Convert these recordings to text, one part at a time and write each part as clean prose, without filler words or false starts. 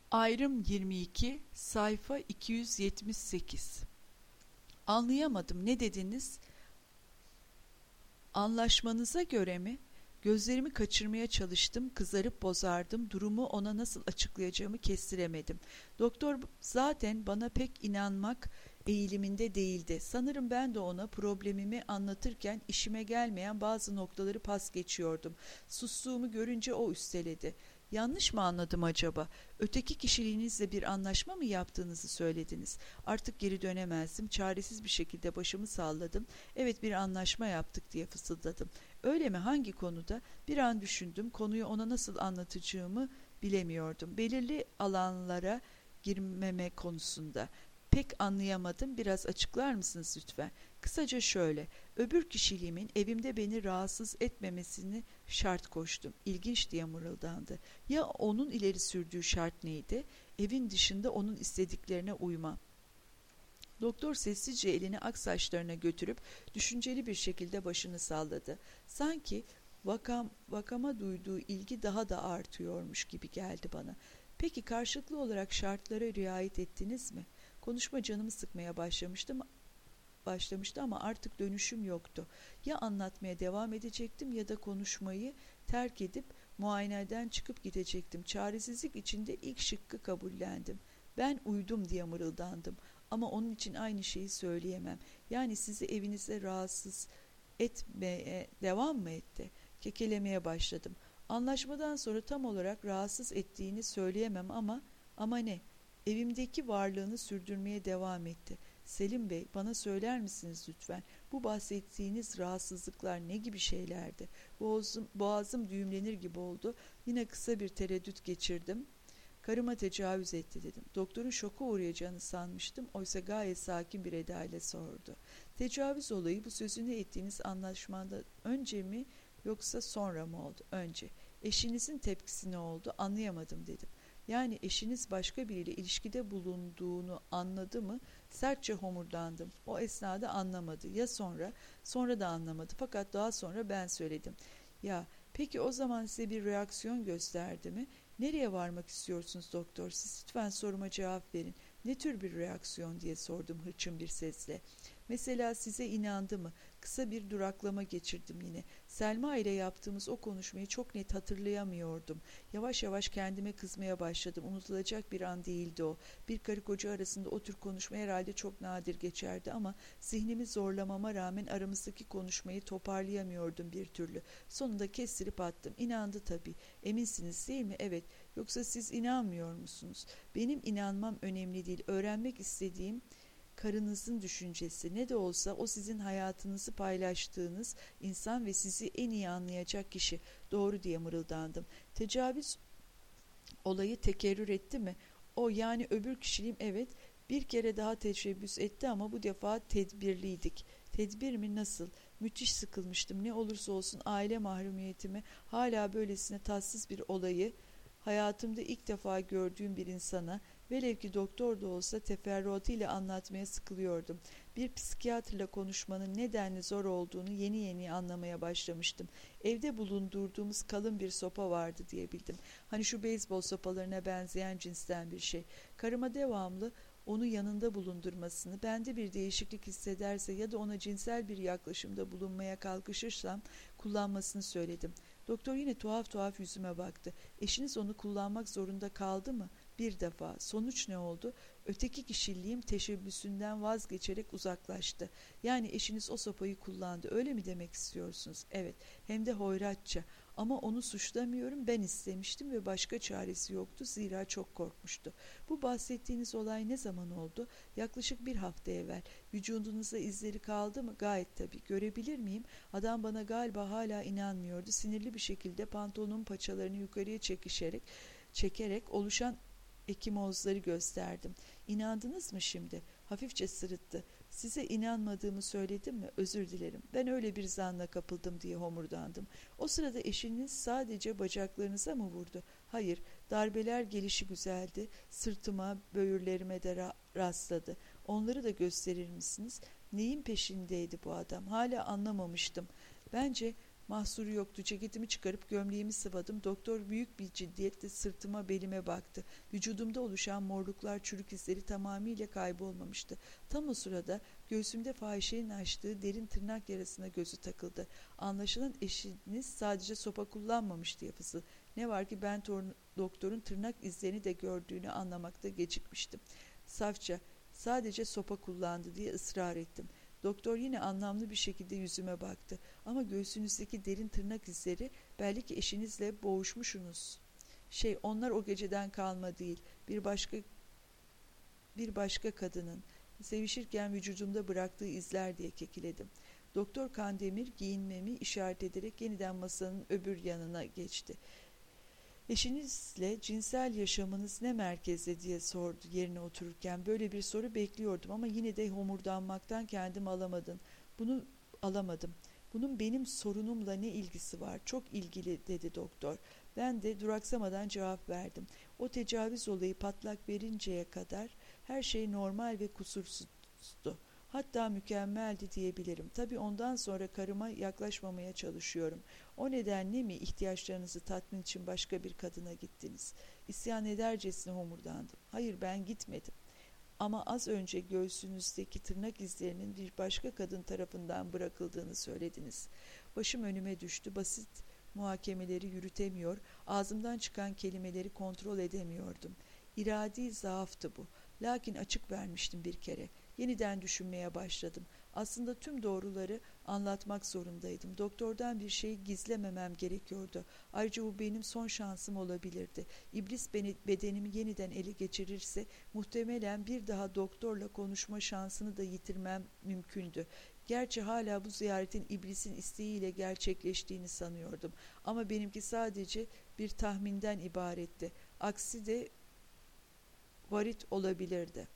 Ayrım 22, sayfa 278. Anlayamadım, ne dediniz? Anlaşmanıza göre mi? Gözlerimi kaçırmaya çalıştım, kızarıp bozardım, durumu ona nasıl açıklayacağımı kestiremedim. Doktor zaten bana pek inanmak eğiliminde değildi. Sanırım ben de ona problemimi anlatırken işime gelmeyen bazı noktaları pas geçiyordum. Sustuğumu görünce o üsteledi. Yanlış mı anladım acaba? Öteki kişiliğinizle bir anlaşma mı yaptığınızı söylediniz. Artık geri dönemezdim. Çaresiz bir şekilde başımı salladım. Evet, bir anlaşma yaptık diye fısıldadım. Öyle mi? Hangi konuda? Bir an düşündüm. Konuyu ona nasıl anlatacağımı bilemiyordum. Belirli alanlara girmeme konusunda. Pek anlayamadım. Biraz açıklar mısınız lütfen? Kısaca şöyle. Öbür kişiliğimin evimde beni rahatsız etmemesini şart koştum. İlginç diye mırıldandı. Ya onun ileri sürdüğü şart neydi? Evin dışında onun istediklerine uymam. Doktor sessizce elini ak saçlarına götürüp düşünceli bir şekilde başını salladı. Sanki vakama duyduğu ilgi daha da artıyormuş gibi geldi bana. Peki karşılıklı olarak şartlara riayet ettiniz mi? Konuşma canımı sıkmaya başlamıştı ama artık dönüşüm yoktu. Ya anlatmaya devam edecektim ya da konuşmayı terk edip muayeneden çıkıp gidecektim. Çaresizlik içinde ilk şıkkı kabullendim. Ben uydum diye mırıldandım. Ama onun için aynı şeyi söyleyemem. Yani sizi evinizde rahatsız etmeye devam mı etti? Kekelemeye başladım. Anlaşmadan sonra tam olarak rahatsız ettiğini söyleyemem ama ne? Evimdeki varlığını sürdürmeye devam etti. Selim Bey, bana söyler misiniz lütfen? Bu bahsettiğiniz rahatsızlıklar ne gibi şeylerdi? Boğazım düğümlenir gibi oldu. Yine kısa bir tereddüt geçirdim. Karıma tecavüz etti dedim. Doktorun şoka uğrayacağını sanmıştım. Oysa gayet sakin bir edayla sordu. Tecavüz olayı bu sözünü ettiğiniz anlaşmadan önce mi yoksa sonra mı oldu? Önce. Eşinizin tepkisi ne oldu? Anlayamadım dedim. Yani eşiniz başka biriyle ilişkide bulunduğunu anladı mı? Sertçe homurdandım. O esnada anlamadı. Ya sonra? Sonra da anlamadı. Fakat daha sonra ben söyledim. Ya peki o zaman size bir reaksiyon gösterdi mi? Nereye varmak istiyorsunuz doktor? Siz lütfen soruma cevap verin. Ne tür bir reaksiyon diye sordum hırçın bir sesle. Mesela size inandı mı? Kısa bir duraklama geçirdim yine. Selma ile yaptığımız o konuşmayı çok net hatırlayamıyordum. Yavaş yavaş kendime kızmaya başladım. Unutulacak bir an değildi o. Bir karı koca arasında o tür konuşma herhalde çok nadir geçerdi ama zihnimi zorlamama rağmen aramızdaki konuşmayı toparlayamıyordum bir türlü. Sonunda kestirip attım. İnandı tabii. Eminsiniz değil mi? Evet. Yoksa siz inanmıyor musunuz? Benim inanmam önemli değil. Öğrenmek istediğim karınızın düşüncesi. Ne de olsa o sizin hayatınızı paylaştığınız insan ve sizi en iyi anlayacak kişi. Doğru diye mırıldandım. Tecavüz olayı tekerrür etti mi? O yani öbür kişiliğim, evet, bir kere daha teşebbüs etti ama bu defa tedbirliydik. Tedbir mi, nasıl? Müthiş sıkılmıştım. Ne olursa olsun aile mahrumiyetimi, hala böylesine tatsız bir olayı hayatımda ilk defa gördüğüm bir insana, velev ki doktor da olsa, teferruatıyla anlatmaya sıkılıyordum. Bir psikiyatrla konuşmanın nedenli zor olduğunu yeni yeni anlamaya başlamıştım. Evde bulundurduğumuz kalın bir sopa vardı diyebildim. Hani şu beyzbol sopalarına benzeyen cinsten bir şey. Karıma devamlı onu yanında bulundurmasını, bende bir değişiklik hissederse ya da ona cinsel bir yaklaşımda bulunmaya kalkışırsam kullanmasını söyledim. Doktor yine tuhaf tuhaf yüzüme baktı. Eşiniz onu kullanmak zorunda kaldı mı? Bir defa. Sonuç ne oldu? Öteki kişiliğim teşebbüsünden vazgeçerek uzaklaştı. Yani eşiniz o sopayı kullandı. Öyle mi demek istiyorsunuz? Evet. Hem de hoyratça. Ama onu suçlamıyorum. Ben istemiştim ve başka çaresi yoktu. Zira çok korkmuştu. Bu bahsettiğiniz olay ne zaman oldu? Yaklaşık bir hafta evvel. Vücudunuzda izleri kaldı mı? Gayet tabii. Görebilir miyim? Adam bana galiba hala inanmıyordu. Sinirli bir şekilde pantolonun paçalarını yukarıya çekerek oluşan ekimozları gösterdim. İnandınız mı şimdi? Hafifçe sırıttı. Size inanmadığımı söyledim mi? Özür dilerim. Ben öyle bir zanla kapıldım diye homurdandım. O sırada eşiniz sadece bacaklarınıza mı vurdu? Hayır, darbeler gelişi güzeldi. Sırtıma, böğürlerime de rastladı. Onları da gösterir misiniz? Neyin peşindeydi bu adam? Hala anlamamıştım. Bence Mahsuru yoktu. Ceketimi çıkarıp gömleğimi sıvadım. Doktor büyük bir ciddiyetle sırtıma, belime baktı. Vücudumda oluşan morluklar, çürük izleri tamamıyla kaybolmamıştı. Tam o sırada göğsümde fahişenin açtığı derin tırnak yarasına gözü takıldı. Anlaşılan eşiniz sadece sopa kullanmamış diye fısıldadı. Ne var ki ben doktorun tırnak izlerini de gördüğünü anlamakta gecikmiştim. Safça, sadece sopa kullandı diye ısrar ettim. Doktor yine anlamlı bir şekilde yüzüme baktı. Ama göğsünüzdeki derin tırnak izleri, belli ki eşinizle boğuşmuşsunuz. Onlar o geceden kalma değil, bir başka kadının sevişirken vücudumda bıraktığı izler diye kekiledim. Doktor Kandemir giyinmemi işaret ederek yeniden masanın öbür yanına geçti. Eşinizle cinsel yaşamınız ne merkezde diye sordu yerine otururken. Böyle bir soru bekliyordum ama yine de homurdanmaktan kendimi alamadım. Bunun benim sorunumla ne ilgisi var? Çok ilgili dedi doktor. Ben de duraksamadan cevap verdim. O tecavüz olayı patlak verinceye kadar her şey normal ve kusursuzdu. Hatta mükemmeldi diyebilirim. Tabii ondan sonra karıma yaklaşmamaya çalışıyorum. O nedenle mi ihtiyaçlarınızı tatmin için başka bir kadına gittiniz? İsyan edercesine homurdandım. Hayır, ben gitmedim. Ama az önce göğsünüzdeki tırnak izlerinin bir başka kadın tarafından bırakıldığını söylediniz. Başım önüme düştü. Basit muhakemeleri yürütemiyor, ağzımdan çıkan kelimeleri kontrol edemiyordum. İradi zaaftı bu. Lakin açık vermiştim bir kere. Yeniden düşünmeye başladım. Aslında tüm doğruları anlatmak zorundaydım. Doktordan bir şey gizlememem gerekiyordu. Ayrıca bu benim son şansım olabilirdi. İblis bedenimi yeniden ele geçirirse muhtemelen bir daha doktorla konuşma şansını da yitirmem mümkündü. Gerçi hala bu ziyaretin iblisin isteğiyle gerçekleştiğini sanıyordum. Ama benimki sadece bir tahminden ibaretti. Aksi de varit olabilirdi.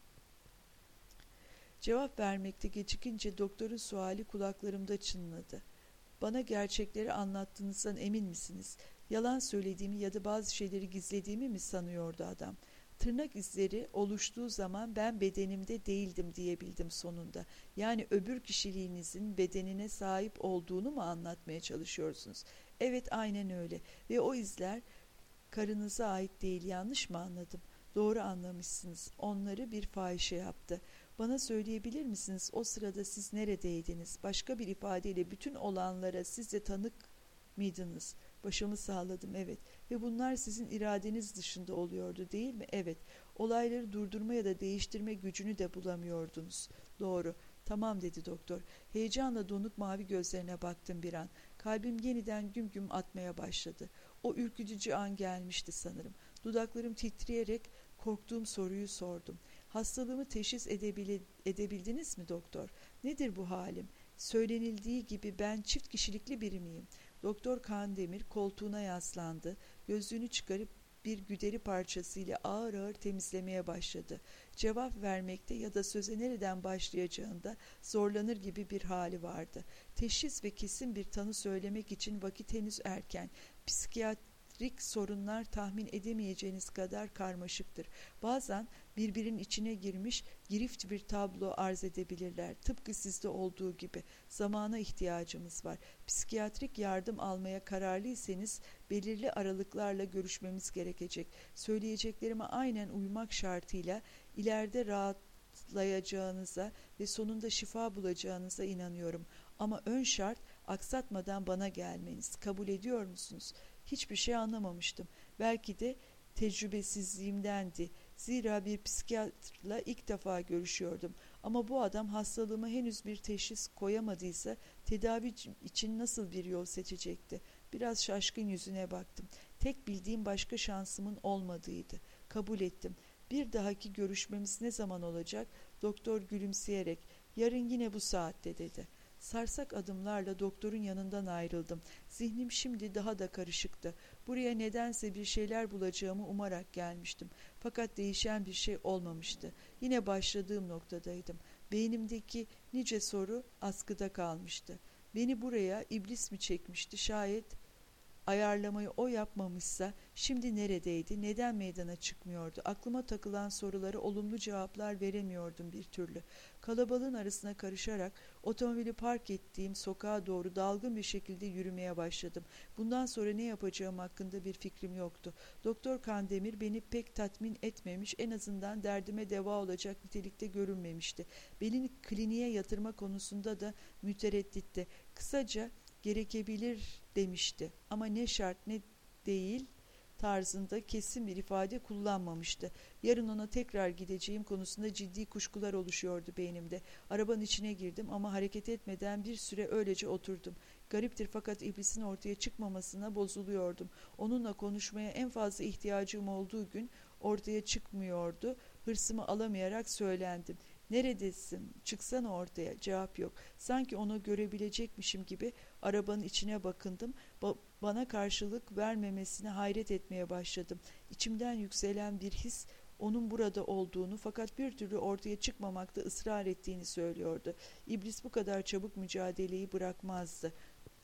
Cevap vermekte gecikince doktorun suali kulaklarımda çınladı. Bana gerçekleri anlattığınızdan emin misiniz? Yalan söylediğimi ya da bazı şeyleri gizlediğimi mi sanıyordu adam? Tırnak izleri oluştuğu zaman ben bedenimde değildim diyebildim sonunda. Yani öbür kişiliğinizin bedenine sahip olduğunu mu anlatmaya çalışıyorsunuz? Evet, aynen öyle. Ve o izler karınıza ait değil, yanlış mı anladım? Doğru anlamışsınız. Onları bir fahişe yaptı. Bana söyleyebilir misiniz, o sırada siz neredeydiniz? Başka bir ifadeyle bütün olanlara siz de tanık mıydınız? Başımı sağladım, evet. Ve bunlar sizin iradeniz dışında oluyordu, değil mi? Evet. Olayları durdurma ya da değiştirme gücünü de bulamıyordunuz. Doğru. Tamam, dedi doktor. Heyecanla donuk mavi gözlerine baktım bir an. Kalbim yeniden güm güm atmaya başladı. O ürkütücü an gelmişti sanırım. Dudaklarım titreyerek korktuğum soruyu sordum. Hastalığımı teşhis edebildiniz mi doktor? Nedir bu halim? Söylenildiği gibi ben çift kişilikli biri miyim? Doktor Kandemir koltuğuna yaslandı. Gözlüğünü çıkarıp bir güderi parçasıyla ağır ağır temizlemeye başladı. Cevap vermekte ya da söze nereden başlayacağında zorlanır gibi bir hali vardı. Teşhis ve kesin bir tanı söylemek için vakit henüz erken. Psikiyatrik sorunlar tahmin edemeyeceğiniz kadar karmaşıktır. Bazen birbirinin içine girmiş, girift bir tablo arz edebilirler. Tıpkı sizde olduğu gibi. Zamana ihtiyacımız var. Psikiyatrik yardım almaya kararlıysanız belirli aralıklarla görüşmemiz gerekecek. Söyleyeceklerime aynen uymak şartıyla ileride rahatlayacağınıza ve sonunda şifa bulacağınıza inanıyorum. Ama ön şart, aksatmadan bana gelmeniz. Kabul ediyor musunuz? Hiçbir şey anlamamıştım. Belki de tecrübesizliğimdendi. Zira bir psikiyatrla ilk defa görüşüyordum. Ama bu adam hastalığıma henüz bir teşhis koyamadıysa tedavi için nasıl bir yol seçecekti? Biraz şaşkın yüzüne baktım. Tek bildiğim başka şansımın olmadığıydı. Kabul ettim. Bir dahaki görüşmemiz ne zaman olacak? Doktor gülümseyerek, yarın yine bu saatte dedi. Sarsak adımlarla doktorun yanından ayrıldım. Zihnim şimdi daha da karışıktı. Buraya nedense bir şeyler bulacağımı umarak gelmiştim. Fakat değişen bir şey olmamıştı. Yine başladığım noktadaydım. Beynimdeki nice soru askıda kalmıştı. Beni buraya iblis mi çekmişti? Şayet Ayarlamayı o yapmamışsa şimdi neredeydi, neden meydana çıkmıyordu? Aklıma takılan sorulara olumlu cevaplar veremiyordum bir türlü. Kalabalığın arasına karışarak otomobili park ettiğim sokağa doğru dalgın bir şekilde yürümeye başladım. Bundan sonra ne yapacağım hakkında bir fikrim yoktu. Doktor Kandemir beni pek tatmin etmemiş, en azından derdime deva olacak nitelikte görünmemişti. Beni kliniğe yatırma konusunda da müteredditti. Kısaca gerekebilir demişti ama ne şart ne değil tarzında kesin bir ifade kullanmamıştı. Yarın ona tekrar gideceğim konusunda ciddi kuşkular oluşuyordu beynimde. Arabanın içine girdim ama hareket etmeden bir süre öylece oturdum. Gariptir fakat iblisin ortaya çıkmamasına bozuluyordum. Onunla konuşmaya en fazla ihtiyacım olduğu gün ortaya çıkmıyordu. Hırsımı alamayarak söylendim. Neredesin? Çıksana ortaya. Cevap yok. Sanki onu görebilecekmişim gibi arabanın içine bakındım. Bana karşılık vermemesine hayret etmeye başladım. İçimden yükselen bir his onun burada olduğunu fakat bir türlü ortaya çıkmamakta ısrar ettiğini söylüyordu. İblis bu kadar çabuk mücadeleyi bırakmazdı.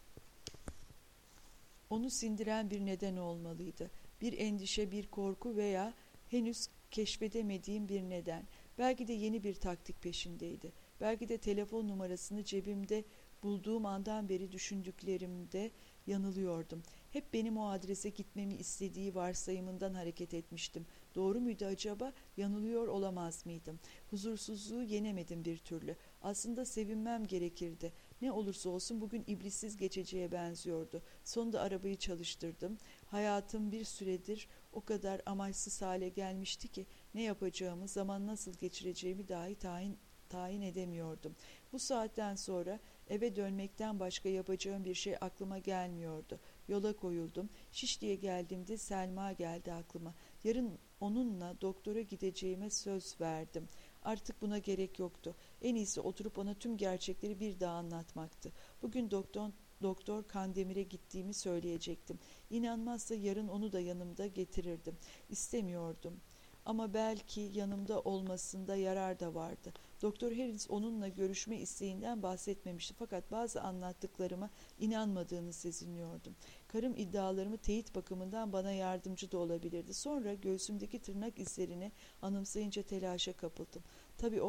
Onu sindiren bir neden olmalıydı. Bir endişe, bir korku veya henüz keşfedemediğim bir neden. Belki de yeni bir taktik peşindeydi. Belki de telefon numarasını cebimde bulduğum andan beri düşündüklerimde yanılıyordum. Hep benim o adrese gitmemi istediği varsayımından hareket etmiştim. Doğru muydu acaba? Yanılıyor olamaz mıydım? Huzursuzluğu yenemedim bir türlü. Aslında sevinmem gerekirdi. Ne olursa olsun bugün iblissiz geçeceğe benziyordu. Sonunda arabayı çalıştırdım. Hayatım bir süredir o kadar amaçsız hale gelmişti ki ne yapacağımı, zaman nasıl geçireceğimi dahi tayin edemiyordum. Bu saatten sonra eve dönmekten başka yapacağım bir şey aklıma gelmiyordu. Yola koyuldum. Şişli'ye geldiğimde Selma geldi aklıma. Yarın onunla doktora gideceğime söz verdim. Artık buna gerek yoktu. En iyisi oturup ona tüm gerçekleri bir daha anlatmaktı. Bugün Doktor Kandemir'e gittiğimi söyleyecektim. İnanmazsa yarın onu da yanımda getirirdim. İstemiyordum. Ama belki yanımda olmasında yarar da vardı. Doktor Harris onunla görüşme isteğinden bahsetmemişti fakat bazı anlattıklarıma inanmadığını sezinliyordum. Karım iddialarımı teyit bakımından bana yardımcı da olabilirdi. Sonra göğsümdeki tırnak izlerini anımsayınca telaşa kapıldım. Tabii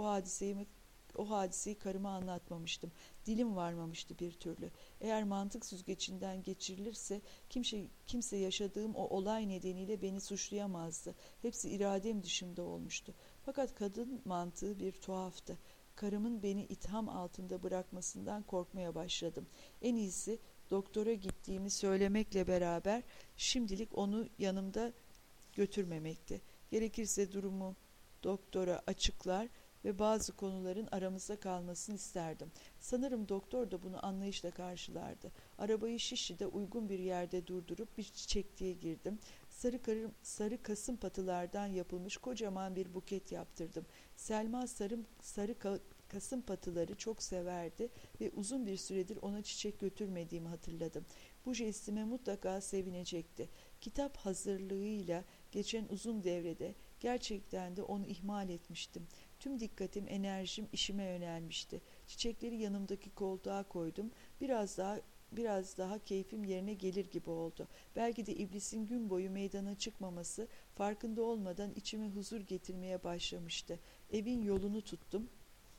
o hadiseyi karıma anlatmamıştım. Dilim varmamıştı bir türlü. Eğer mantık süzgecinden geçirilirse kimse yaşadığım o olay nedeniyle beni suçlayamazdı. Hepsi iradem dışında olmuştu. Fakat kadın mantığı bir tuhaftı. Karımın beni itham altında bırakmasından korkmaya başladım. En iyisi doktora gittiğimi söylemekle beraber şimdilik onu yanımda götürmemekti. Gerekirse durumu doktora açıklar ve bazı konuların aramızda kalmasını isterdim. Sanırım doktor da bunu anlayışla karşılardı. Arabayı Şişli'de uygun bir yerde durdurup bir çiçekliğe girdim. Sarı kasım patılardan yapılmış kocaman bir buket yaptırdım. Selma kasım patıları çok severdi ve uzun bir süredir ona çiçek götürmediğimi hatırladım. Bu jestime mutlaka sevinecekti. Kitap hazırlığıyla geçen uzun devrede gerçekten de onu ihmal etmiştim. Tüm dikkatim, enerjim işime yönelmişti. Çiçekleri yanımdaki koltuğa koydum. Biraz daha keyfim yerine gelir gibi oldu. Belki de iblisin gün boyu meydana çıkmaması farkında olmadan içime huzur getirmeye başlamıştı. Evin yolunu tuttum.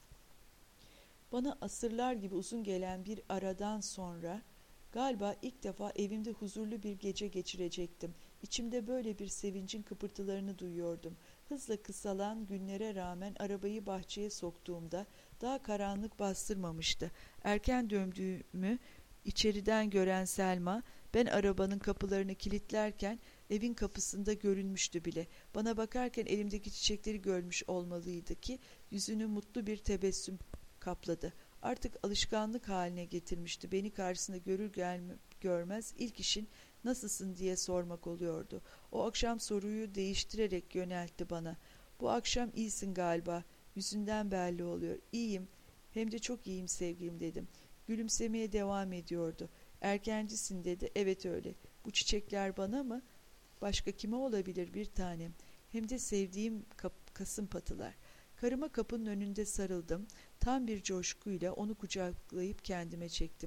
Bana asırlar gibi uzun gelen bir aradan sonra galiba ilk defa evimde huzurlu bir gece geçirecektim. İçimde böyle bir sevincin kıpırtılarını duyuyordum. Hızla kısalan günlere rağmen arabayı bahçeye soktuğumda daha karanlık bastırmamıştı. Erken döndüğümü içeriden gören Selma, ben arabanın kapılarını kilitlerken evin kapısında görünmüştü bile. Bana bakarken elimdeki çiçekleri görmüş olmalıydı ki yüzünü mutlu bir tebessüm kapladı. Artık alışkanlık haline getirmişti. Beni karşısında görmez ilk işin nasılsın diye sormak oluyordu. O akşam soruyu değiştirerek yöneltti bana. Bu akşam iyisin galiba. Yüzünden belli oluyor. İyiyim. Hem de çok iyiyim sevgilim dedim. Gülümsemeye devam ediyordu. Erkencisin dedi. Evet öyle. Bu çiçekler bana mı? Başka kime olabilir bir tanem? Hem de sevdiğim kasım patılar. Karıma kapının önünde sarıldım. Tam bir coşkuyla onu kucaklayıp kendime çektim.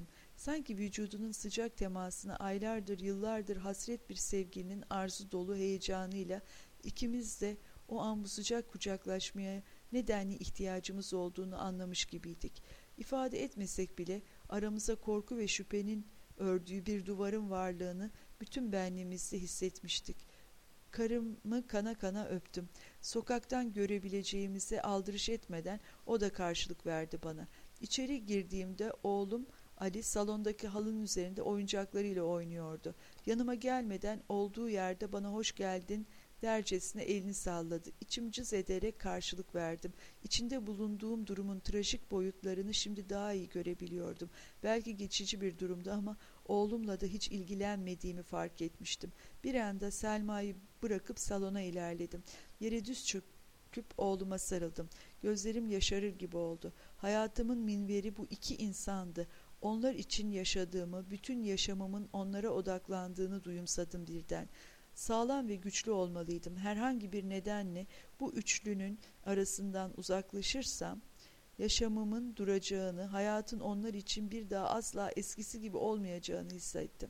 Sanki vücudunun sıcak temasına aylardır, yıllardır hasret bir sevginin arzu dolu heyecanıyla ikimiz de o an bu sıcak kucaklaşmaya nedenli ihtiyacımız olduğunu anlamış gibiydik. İfade etmesek bile aramıza korku ve şüphenin ördüğü bir duvarın varlığını bütün benliğimizde hissetmiştik. Karımı kana kana öptüm. Sokaktan görebileceğimize aldırış etmeden o da karşılık verdi bana. İçeri girdiğimde oğlum Ali salondaki halının üzerinde oyuncaklarıyla oynuyordu. Yanıma gelmeden olduğu yerde bana hoş geldin dercesine elini salladı. İçim cız ederek karşılık verdim. İçinde bulunduğum durumun trajik boyutlarını şimdi daha iyi görebiliyordum. Belki geçici bir durumdu ama oğlumla da hiç ilgilenmediğimi fark etmiştim. Bir anda Selma'yı bırakıp salona ilerledim. Yere düz çöküp oğluma sarıldım. Gözlerim yaşarır gibi oldu. Hayatımın minveri bu iki insandı. Onlar için yaşadığımı, bütün yaşamımın onlara odaklandığını duyumsadım birden. Sağlam ve güçlü olmalıydım. Herhangi bir nedenle bu üçlünün arasından uzaklaşırsam yaşamımın duracağını, hayatın onlar için bir daha asla eskisi gibi olmayacağını hissettim.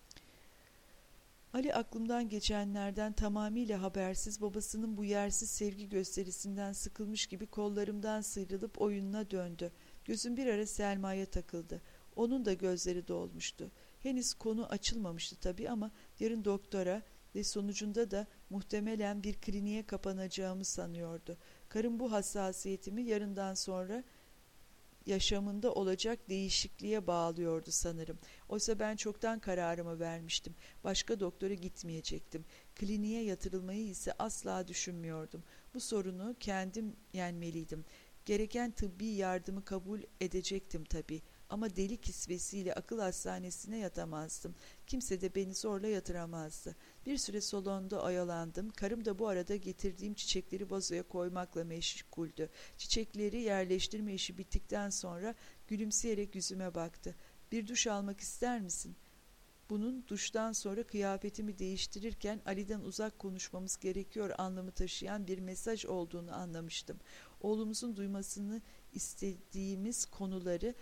Ali aklımdan geçenlerden tamamıyla habersiz, babasının bu yersiz sevgi gösterisinden sıkılmış gibi kollarımdan sıyrılıp oyununa döndü. Gözüm bir ara Selma'ya takıldı. Onun da gözleri dolmuştu. Henüz konu açılmamıştı tabii ama yarın doktora ve sonucunda da muhtemelen bir kliniğe kapanacağımı sanıyordu. Karım bu hassasiyetimi yarından sonra yaşamında olacak değişikliğe bağlıyordu sanırım. Oysa ben çoktan kararımı vermiştim. Başka doktora gitmeyecektim. Kliniğe yatırılmayı ise asla düşünmüyordum. Bu sorunu kendim yenmeliydim. Gereken tıbbi yardımı kabul edecektim tabii. Ama deli kisvesiyle akıl hastanesine yatamazdım. Kimse de beni zorla yatıramazdı. Bir süre salonda oyalandım. Karım da bu arada getirdiğim çiçekleri vazoya koymakla meşguldü. Çiçekleri yerleştirme işi bittikten sonra gülümseyerek yüzüme baktı. Bir duş almak ister misin? Bunun duştan sonra kıyafetimi değiştirirken Ali'den uzak konuşmamız gerekiyor anlamı taşıyan bir mesaj olduğunu anlamıştım. Oğlumuzun duymasını istediğimiz konuları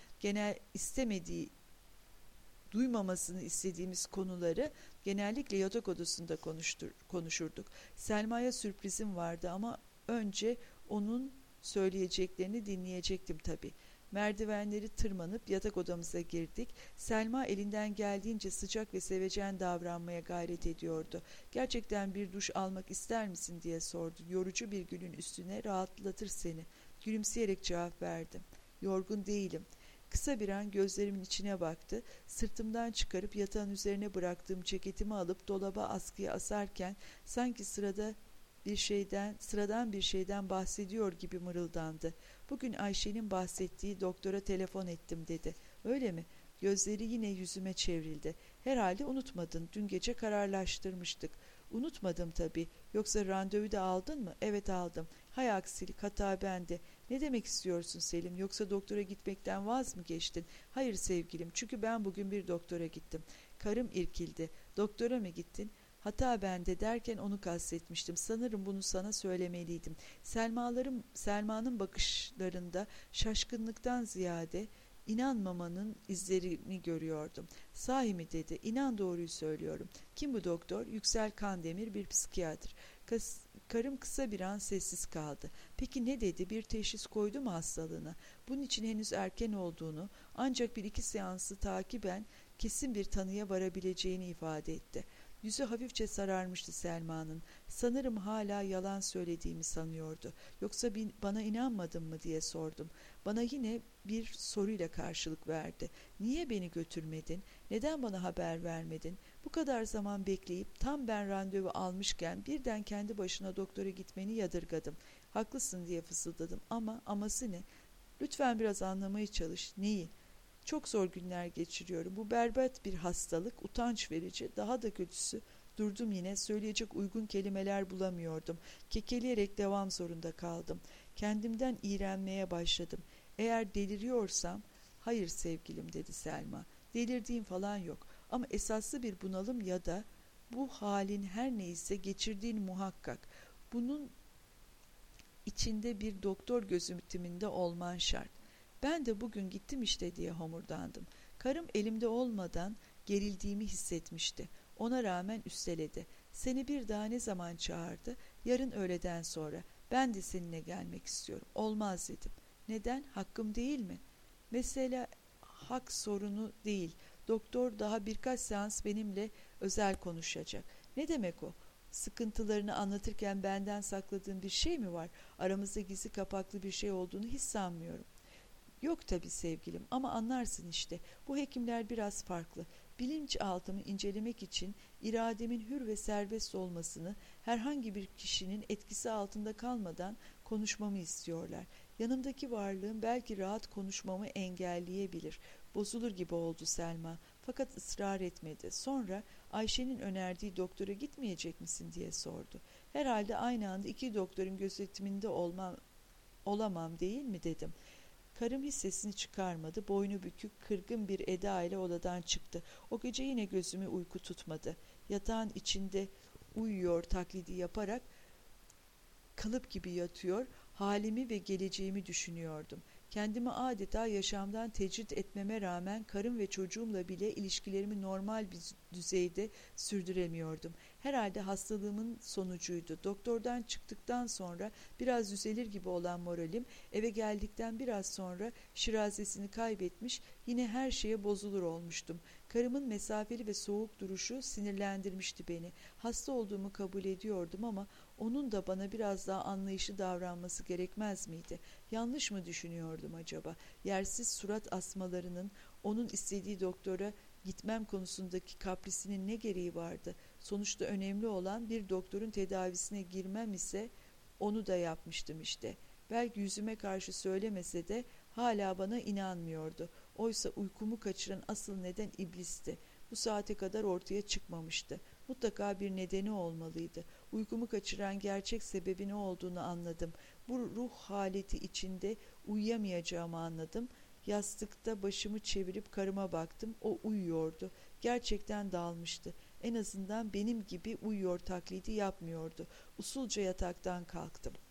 duymamasını istediğimiz konuları genellikle yatak odasında konuşurduk. Selma'ya sürprizim vardı ama önce onun söyleyeceklerini dinleyecektim tabii. Merdivenleri tırmanıp yatak odamıza girdik. Selma elinden geldiğince sıcak ve sevecen davranmaya gayret ediyordu. Gerçekten bir duş almak ister misin diye sordu. Yorucu bir günün üstüne rahatlatır seni. Gülümseyerek cevap verdim. Yorgun değilim. Kısa bir an gözlerimin içine baktı. Sırtımdan çıkarıp yatağın üzerine bıraktığım ceketimi alıp dolaba askıya asarken sanki sıradan bir şeyden bahsediyor gibi mırıldandı. Bugün Ayşe'nin bahsettiği doktora telefon ettim dedi. Öyle mi? Gözleri yine yüzüme çevrildi. Herhalde unutmadın. Dün gece kararlaştırmıştık. Unutmadım tabii. Yoksa randevu da aldın mı? Evet aldım. Hay aksilik, hata bende. Ne demek istiyorsun Selim? Yoksa doktora gitmekten vaz mı geçtin? Hayır sevgilim, çünkü ben bugün bir doktora gittim. Karım irkildi. Doktora mı gittin? Hata bende derken onu kastetmiştim. Sanırım bunu sana söylemeliydim. Selma'nın bakışlarında şaşkınlıktan ziyade inanmamanın izlerini görüyordum. Sahi mi dedi. İnan doğruyu söylüyorum. Kim bu doktor? Yüksel Kandemir, bir psikiyatr. Karım kısa bir an sessiz kaldı. Peki ne dedi? Bir teşhis koydu mu hastalığına? Bunun için henüz erken olduğunu, ancak bir iki seansı takiben kesin bir tanıya varabileceğini ifade etti. Yüzü hafifçe sararmıştı Selma'nın. Sanırım hala yalan söylediğimi sanıyordu. Yoksa bana inanmadın mı diye sordum. Bana yine bir soruyla karşılık verdi. Niye beni götürmedin? Neden bana haber vermedin? Bu kadar zaman bekleyip tam ben randevu almışken birden kendi başına doktora gitmeni yadırgadım. Haklısın diye fısıldadım ama aması ne? Lütfen biraz anlamaya çalış. Neyi? Çok zor günler geçiriyorum. Bu berbat bir hastalık, utanç verici. Daha da kötüsü, durdum yine, söyleyecek uygun kelimeler bulamıyordum. Kekeleyerek devam zorunda kaldım. Kendimden iğrenmeye başladım. Eğer deliriyorsam, hayır sevgilim dedi Selma. Delirdiğim falan yok. Ama esaslı bir bunalım ya da bu halin her neyse geçirdiğin muhakkak. Bunun içinde bir doktor gözetiminde olman şart. Ben de bugün gittim işte diye homurdandım. Karım elimde olmadan gerildiğimi hissetmişti. Ona rağmen üsteledi. Seni bir daha ne zaman çağırdı? Yarın öğleden sonra. Ben de seninle gelmek istiyorum. Olmaz dedim. Neden? Hakkım değil mi? Mesela hak sorunu değil. Doktor daha birkaç seans benimle özel konuşacak. Ne demek o? Sıkıntılarını anlatırken benden sakladığın bir şey mi var? Aramızda gizli kapaklı bir şey olduğunu hiç sanmıyorum. Yok tabii sevgilim ama anlarsın işte. Bu hekimler biraz farklı. Bilinçaltımı incelemek için irademin hür ve serbest olmasını, herhangi bir kişinin etkisi altında kalmadan konuşmamı istiyorlar. Yanımdaki varlığım belki rahat konuşmamı engelleyebilir. Bozulur gibi oldu Selma. Fakat ısrar etmedi. Sonra Ayşe'nin önerdiği doktora gitmeyecek misin diye sordu. Herhalde aynı anda iki doktorun gözetiminde olamam değil mi dedim. Karım hiç sesini çıkarmadı. Boynu bükük, kırgın bir eda ile odadan çıktı. O gece yine gözümü uyku tutmadı. Yatağın içinde uyuyor taklidi yaparak kalıp gibi yatıyor, halimi ve geleceğimi düşünüyordum. Kendimi adeta yaşamdan tecrit etmeme rağmen karım ve çocuğumla bile ilişkilerimi normal bir düzeyde sürdüremiyordum. Herhalde hastalığımın sonucuydu. Doktordan çıktıktan sonra biraz düzelir gibi olan moralim, eve geldikten biraz sonra şirazesini kaybetmiş, yine her şeye bozulur olmuştum. Karımın mesafeli ve soğuk duruşu sinirlendirmişti beni. Hasta olduğumu kabul ediyordum ama onun da bana biraz daha anlayışlı davranması gerekmez miydi? Yanlış mı düşünüyordum acaba? Yersiz surat asmalarının onun istediği doktora gitmem konusundaki kaprisinin ne gereği vardı? Sonuçta önemli olan bir doktorun tedavisine girmem ise onu da yapmıştım işte. Belki yüzüme karşı söylemese de hala bana inanmıyordu. Oysa uykumu kaçıran asıl neden iblisti. Bu saate kadar ortaya çıkmamıştı. Mutlaka bir nedeni olmalıydı. Uykumu kaçıran gerçek sebebi ne olduğunu anladım. Bu ruh haleti içinde uyuyamayacağımı anladım. Yastıkta başımı çevirip karıma baktım. O uyuyordu. Gerçekten dalmıştı. En azından benim gibi uyuyor taklidi yapmıyordu. Usulca yataktan kalktım.